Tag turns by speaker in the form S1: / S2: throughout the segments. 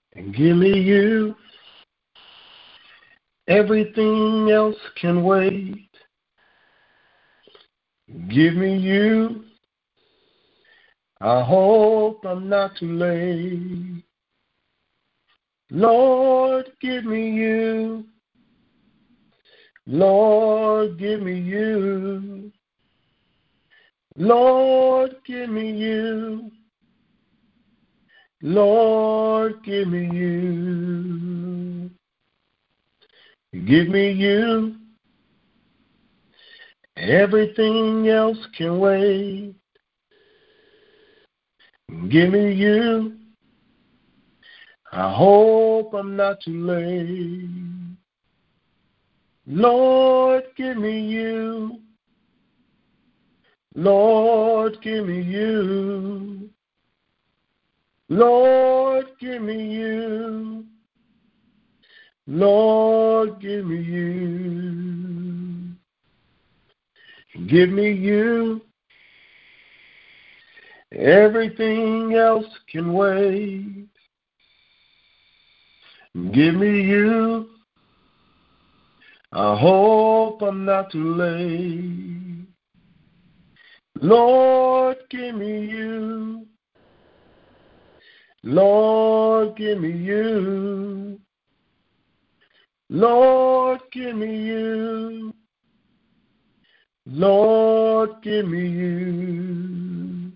S1: And give me you. Everything else can wait. Give me you. I hope I'm not too late. Lord, give me you. Lord, give me you. Lord, give me you. Lord, give me you. Give me you. Everything else can wait. Give me you. I hope I'm not too late. Lord, give me you. Lord, give me you. Lord, give me you. Lord, give me you. Give me you. Everything else can wait. Give me you. I hope I'm not too late. Lord, give me you. Lord, give me you. Lord, give me you. Lord, give me you.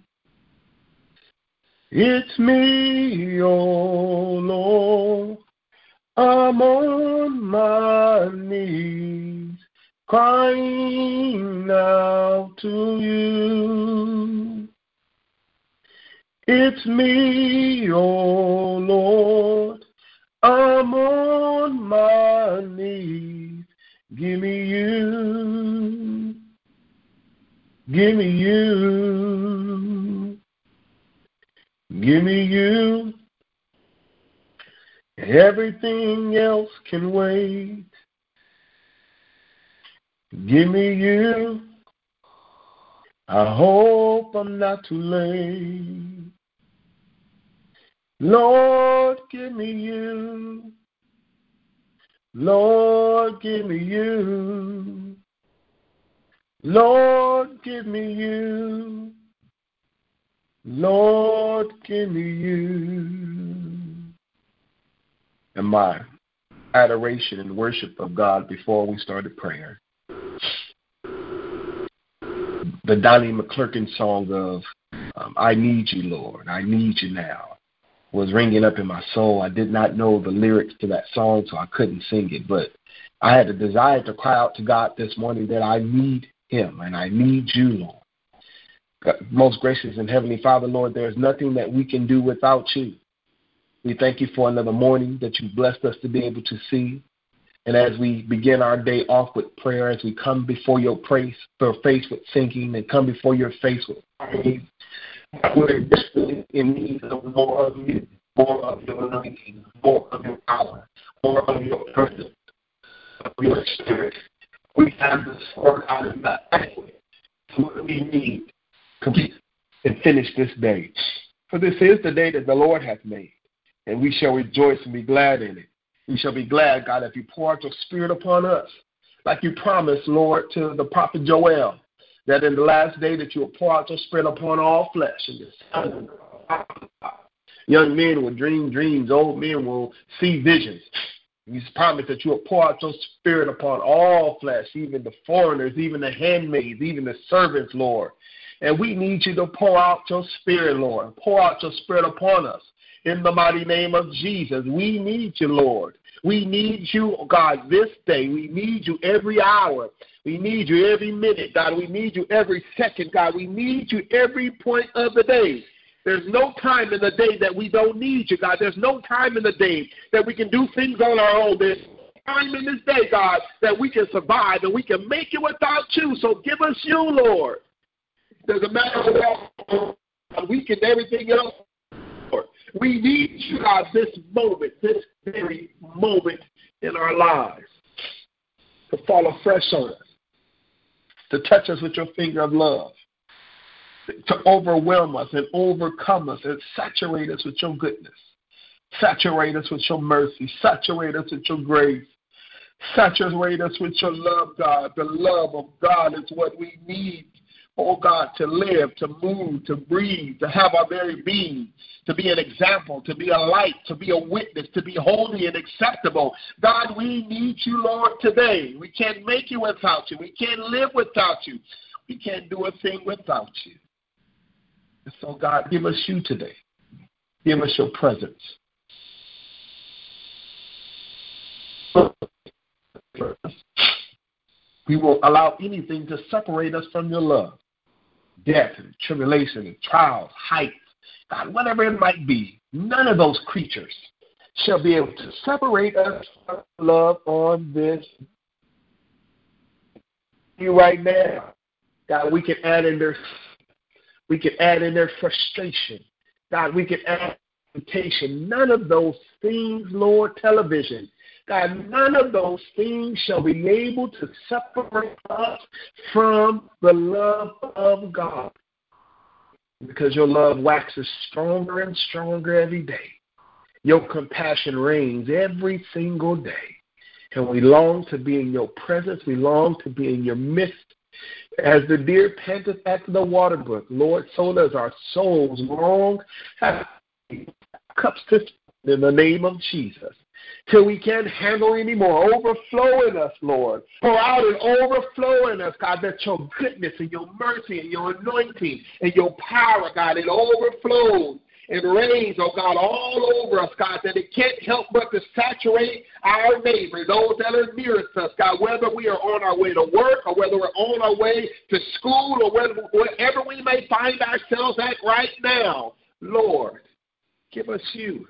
S1: It's me, oh Lord. I'm on my knees, crying out to you. It's me, oh Lord. I'm on my knees. Give me you. Give me you. Give me you. Everything else can wait. Give me you. I hope I'm not too late. Lord, give me you. Lord, give me you. Lord, give me you. Lord, give me you. And my adoration and worship of God before we started prayer. The Donnie McClurkin song of I Need You, Lord, I Need You Now was ringing up in my soul. I did not know the lyrics to that song, so I couldn't sing it. But I had a desire to cry out to God this morning that I need him and I need you, Lord. God, most gracious and heavenly Father, Lord, there is nothing that we can do without you. We thank you for another morning that you blessed us to be able to see. And as we begin our day off with prayer, as we come before your face with singing and come before your face with praise, we're desperately in need of more of you, more of your anointing, more of your power, more of your presence, of your spirit. We have this work out of that adequate to what we need to complete and finish this day. For this is the day that the Lord hath made, and we shall rejoice and be glad in it. We shall be glad, God, if you pour out your spirit upon us, like you promised, Lord, to the prophet Joel, that in the last day that you will pour out your spirit upon all flesh. And young men will dream dreams, old men will see visions. You promised that you will pour out your spirit upon all flesh, even the foreigners, even the handmaids, even the servants, Lord. And we need you to pour out your spirit, Lord. Pour out your spirit upon us. In the mighty name of Jesus, we need you, Lord. We need you, God, this day. We need you every hour. We need you every minute, God. We need you every second, God. We need you every point of the day. There's no time in the day that we don't need you, God. There's no time in the day that we can do things on our own. There's time in this day, God, that we can survive and we can make it without you. So give us you, Lord. Doesn't matter what we can everything else. We need you, God, this moment, this very moment in our lives to fall afresh on us, to touch us with your finger of love, to overwhelm us and overcome us and saturate us with your goodness, Saturate us with your mercy. Saturate us with your grace. Saturate us with your love, God. The love of God is what we need, oh God, to live, to move, to breathe, to have our very being, to be an example, to be a light, to be a witness, to be holy and acceptable. God, we need you, Lord, today. We can't make it without you. We can't live without you. We can't do a thing without you. And so, God, give us you today. Give us your presence. We won't allow anything to separate us from your love. Death and tribulation and trials, heights, God, whatever it might be, none of those creatures shall be able to separate us from love on this. You right now, God, we can add in their frustration. God, we can add temptation. None of those things, Lord, television. God, none of those things shall be able to separate us from the love of God. Because your love waxes stronger and stronger every day. Your compassion reigns every single day. And we long to be in your presence. We long to be in your midst. As the deer panteth after the water brook, Lord, so does our souls long have cups to in the name of Jesus. Till we can't handle anymore. Overflow in us, Lord. Pour out and overflow in us, God, that your goodness and your mercy and your anointing and your power, God, it overflows and rains, oh God, all over us, God, that it can't help but to saturate our neighbors, those that are nearest us, God, whether we are on our way to work or whether we're on our way to school or wherever we may find ourselves at right now. Lord, give us you.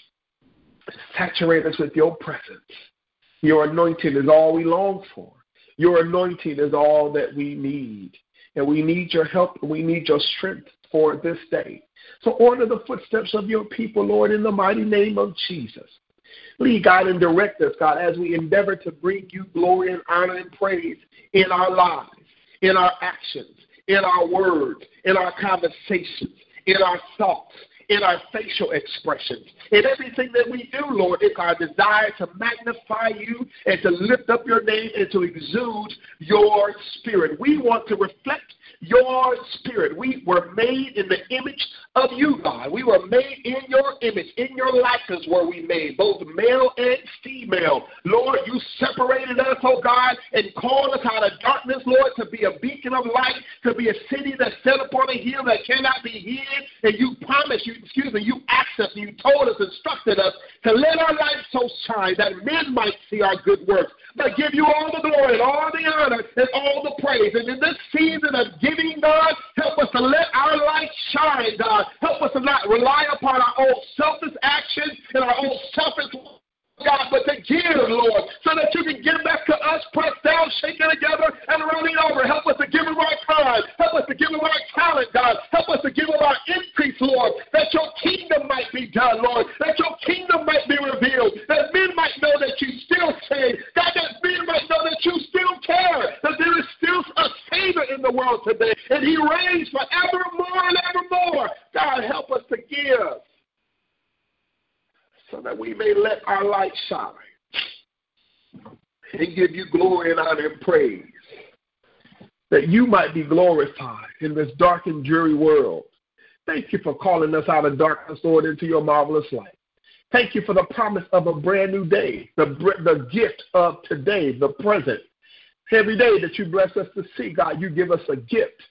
S1: Saturate us with your presence. Your anointing is all we long for. Your anointing is all that we need. And we need your help and we need your strength for this day. So order the footsteps of your people, Lord, in the mighty name of Jesus. Lead, God, and direct us, God, as we endeavor to bring you glory and honor and praise in our lives, in our actions, in our words, in our conversations, in our thoughts, in our facial expressions. In everything that we do, Lord, it's our desire to magnify you and to lift up your name and to exude your spirit. We want to reflect your spirit. We were made in the image of you, God. We were made in your image. In your likeness were we made, both male and female. Lord, you separated us, oh God, and called us out of darkness, Lord, to be a beacon of light, to be a city that's set upon a hill that cannot be hid. And you promised, you asked us, and you told us, instructed us to let our light so shine that men might see our good works. But give you all the glory and all the honor and all the praise. And in this season of giving, God, help us to let our light shine, God. Help us to not rely upon our own selfish actions and our own selfish, God, but to give, Lord, so that you can give back to us, pressed down, shaken together, and running over. Help us to give them our time. Help us to give them our talent, God. Help us to give them our increase, Lord, that your kingdom might be done, Lord, that your kingdom might be revealed, that men might know that you still save, God, that men might know that you still care, that there is still a Savior in the world today, and he reigns forevermore and evermore. God, help us to give, so that we may let our light shine and give you glory and honor and praise, that you might be glorified in this dark and dreary world. Thank you for calling us out of darkness, Lord, into your marvelous light. Thank you for the promise of a brand new day, the gift of today, the present. Every day that you bless us to see, God, you give us a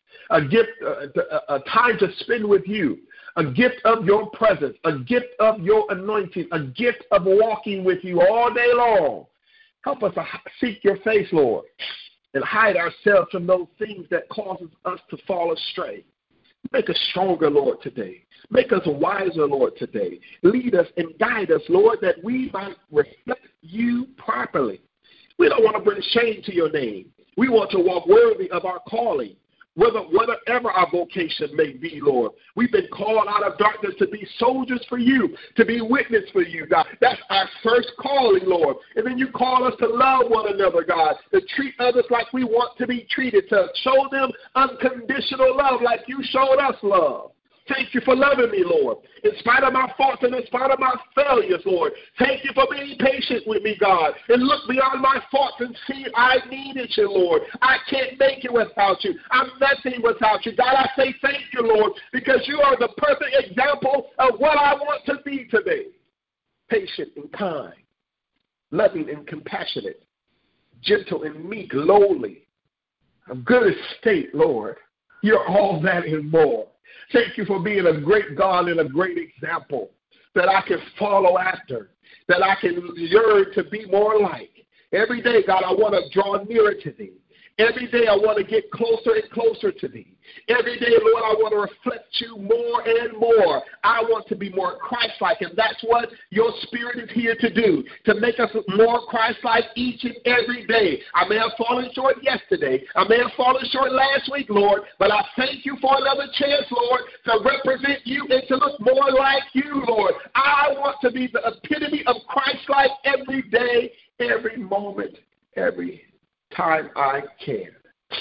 S1: time to spend with you. A gift of your presence, a gift of your anointing, a gift of walking with you all day long. Help us to seek your face, Lord, and hide ourselves from those things that causes us to fall astray. Make us stronger, Lord, today. Make us wiser, Lord, today. Lead us and guide us, Lord, that we might reflect you properly. We don't want to bring shame to your name. We want to walk worthy of our calling. Whatever our vocation may be, Lord. We've been called out of darkness to be soldiers for you, to be witness for you, God. That's our first calling, Lord. And then you call us to love one another, God, to treat others like we want to be treated, to show them unconditional love like you showed us love. Thank you for loving me, Lord, in spite of my faults and in spite of my failures, Lord. Thank you for being patient with me, God, and look beyond my faults and see I needed you, Lord. I can't make it without you. I'm nothing without you. God, I say thank you, Lord, because you are the perfect example of what I want to be today. Patient and kind, loving and compassionate, gentle and meek, lowly, of good estate, Lord. You're all that and more. Thank you for being a great God and a great example that I can follow after, that I can yearn to be more like. Every day, God, I want to draw nearer to thee. Every day I want to get closer and closer to thee. Every day, Lord, I want to reflect you more and more. I want to be more Christ-like, and that's what your Spirit is here to do, to make us more Christ-like each and every day. I may have fallen short yesterday. I may have fallen short last week, Lord, but I thank you for another chance, Lord, to represent you and to look more like you, Lord. I want to be the epitome of Christ-like every day, every moment, every time I can.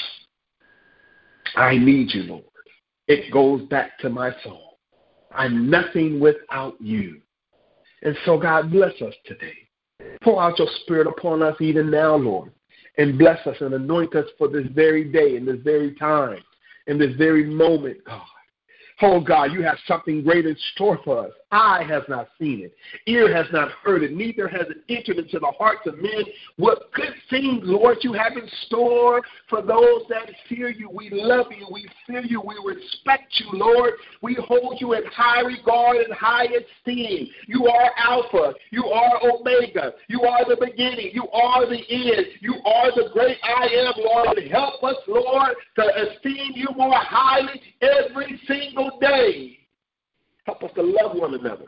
S1: I need you, Lord. It goes back to my soul. I'm nothing without you. And so, God, bless us today. Pour out your Spirit upon us even now, Lord, and bless us and anoint us for this very day, in this very time, in this very moment, God. Oh, God, you have something great in store for us. Eye has not seen it. Ear has not heard it. Neither has it entered into the hearts of men what good things, Lord, you have in store for those that fear you. We love you. We fear you. We respect you, Lord. We hold you in high regard and high esteem. You are Alpha. You are Omega. You are the beginning. You are the end. You are the great I am, Lord. Help us, Lord, to esteem you more highly every single day. Help us to love one another.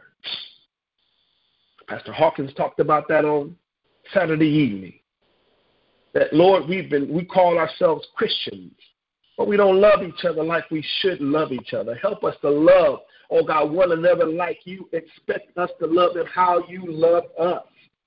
S1: Pastor Hawkins talked about that on Saturday evening. That, Lord, we call ourselves Christians, but we don't love each other like we should love each other. Help us to love, oh God, one another like you expect us to love them, how you love us.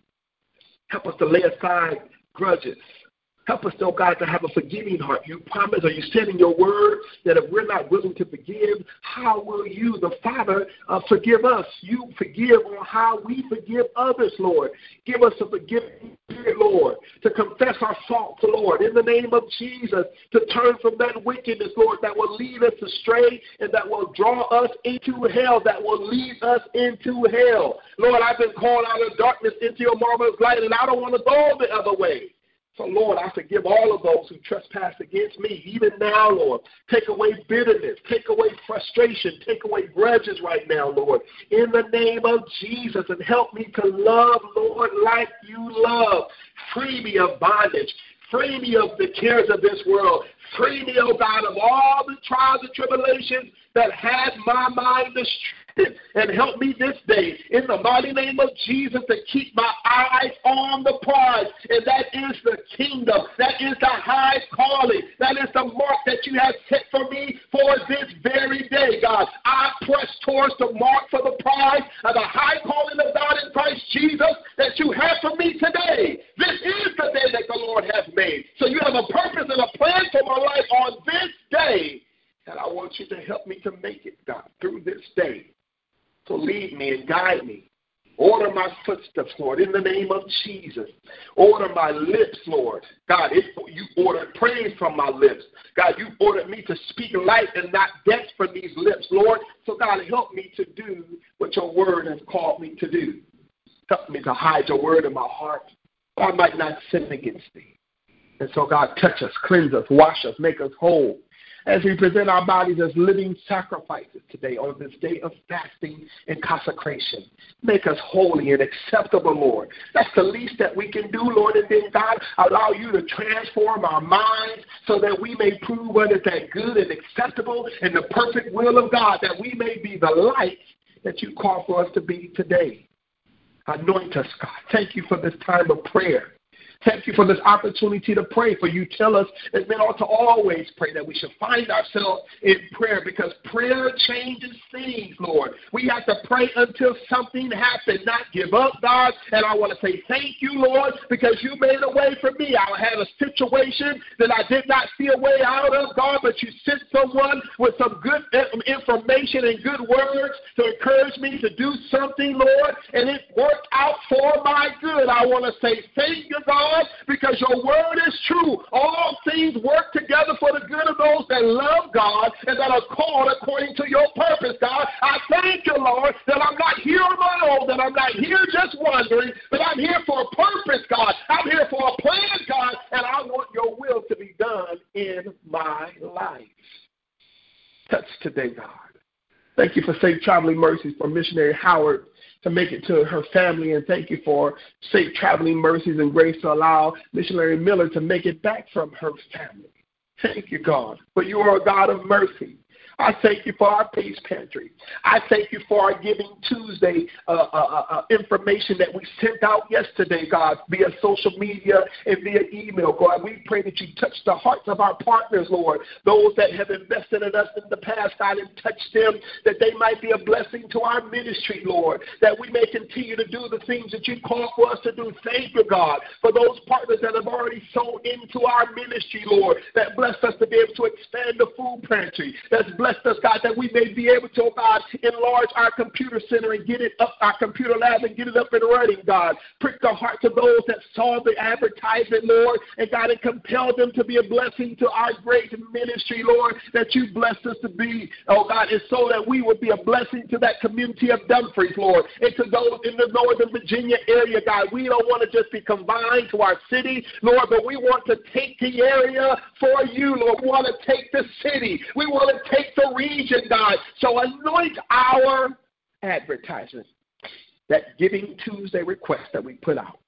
S1: Help us to lay aside grudges. Help us, oh God, to have a forgiving heart. You promise, or you said in your word, that if we're not willing to forgive, how will you, the Father, forgive us? You forgive on how we forgive others, Lord. Give us a forgiving spirit, Lord, to confess our faults, Lord, in the name of Jesus, to turn from that wickedness, Lord, that will lead us astray and that will draw us into hell, that will lead us into hell. Lord, I've been called out of darkness into your marvelous light, and I don't want to go the other way. So, Lord, I forgive all of those who trespass against me. Even now, Lord, take away bitterness, take away frustration, take away grudges right now, Lord, in the name of Jesus, and help me to love, Lord, like you love. Free me of bondage. Free me of the cares of this world. Free me, oh God, of all the trials and tribulations that had my mind distracted. And help me this day, in the mighty name of Jesus, to keep my eyes on the prize. And that is the kingdom. That is the high calling. That is the mark that you have set for me for this very day, God. I press towards the mark for the prize of the high calling of God in Christ Jesus that you have for me today. This is the day that the Lord has made. So you have a purpose and a plan for my life on this day. And I want you to help me to make it, God, through this day. So lead me and guide me. Order my footsteps, Lord, in the name of Jesus. Order my lips, Lord. God, you ordered praise from my lips. God, you ordered me to speak life and not death from these lips, Lord. So, God, help me to do what your word has called me to do. Help me to hide your word in my heart, so I might not sin against thee. And so, God, touch us, cleanse us, wash us, make us whole. As we present our bodies as living sacrifices today on this day of fasting and consecration. Make us holy and acceptable, Lord. That's the least that we can do, Lord. And then, God, allow you to transform our minds so that we may prove what is that good and acceptable and the perfect will of God, that we may be the light that you call for us to be today. Anoint us, God. Thank you for this time of prayer. Thank you for this opportunity to pray. For you tell us that men ought to always pray, that we should find ourselves in prayer, because prayer changes things, Lord. We have to pray until something happens, not give up, God. And I want to say thank you, Lord, because you made a way for me. I had a situation that I did not see a way out of, God, but you sent someone with some good information and good words to encourage me to do something, Lord, and it worked out for my good. I want to say thank you, God, because your word is true. All things work together for the good of those that love God and that are called according to your purpose, God. I thank you, Lord, that I'm not here on my own, that I'm not here just wandering, but I'm here for a purpose, God. I'm here for a plan, God, and I want your will to be done in my life. Touch today, God. Thank you for safe traveling mercies for missionary Howard to make it to her family, and thank you for safe traveling mercies and grace to allow missionary Miller to make it back from her family. Thank you, God, for you are a God of mercy. I thank you for our Peace Pantry. I thank you for our Giving Tuesday information that we sent out yesterday, God, via social media and via email, God. We pray that you touch the hearts of our partners, Lord, those that have invested in us in the past, God, and touch them, that they might be a blessing to our ministry, Lord, that we may continue to do the things that you call for us to do. Thank you, God, for those partners that have already sown into our ministry, Lord, that blessed us to be able to expand the food pantry, that's blessed us, God, that we may be able to, God, enlarge our computer center and get it up, our computer lab, and get it up and running, God. Prick the hearts of those that saw the advertisement, Lord, and God, and compel them to be a blessing to our great ministry, Lord, that you blessed us to be, oh God, and so that we would be a blessing to that community of Dumfries, Lord, and to those in the Northern Virginia area, God. We don't want to just be confined to our city, Lord, but we want to take the area for you, Lord. We want to take the city. We want to take the region, God. So anoint our advertisement, that Giving Tuesday request that we put out,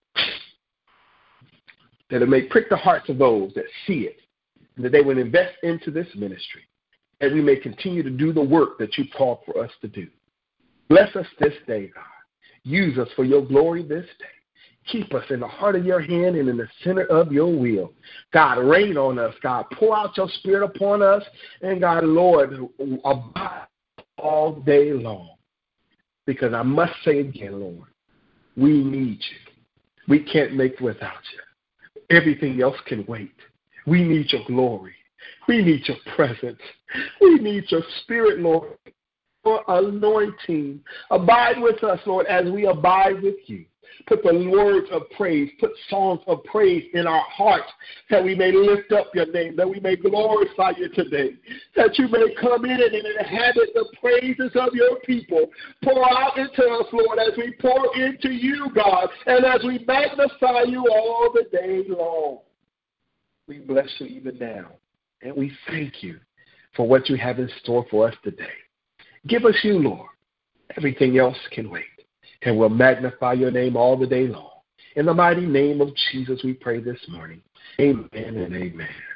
S1: that it may prick the hearts of those that see it, and that they would invest into this ministry, and we may continue to do the work that you called for us to do. Bless us this day, God. Use us for your glory this day. Keep us in the heart of your hand and in the center of your will. God, rain on us. God, pour out your spirit upon us. And God, Lord, abide all day long. Because I must say again, Lord, we need you. We can't make it without you. Everything else can wait. We need your glory. We need your presence. We need your spirit, Lord, for anointing. Abide with us, Lord, as we abide with you. Put the words of praise, put songs of praise in our hearts, that we may lift up your name, that we may glorify you today, that you may come in and inhabit the praises of your people. Pour out into us, Lord, as we pour into you, God, and as we magnify you all the day long. We bless you even now, and we thank you for what you have in store for us today. Give us you, Lord. Everything else can wait. And we'll magnify your name all the day long. In the mighty name of Jesus, we pray this morning. Amen and amen.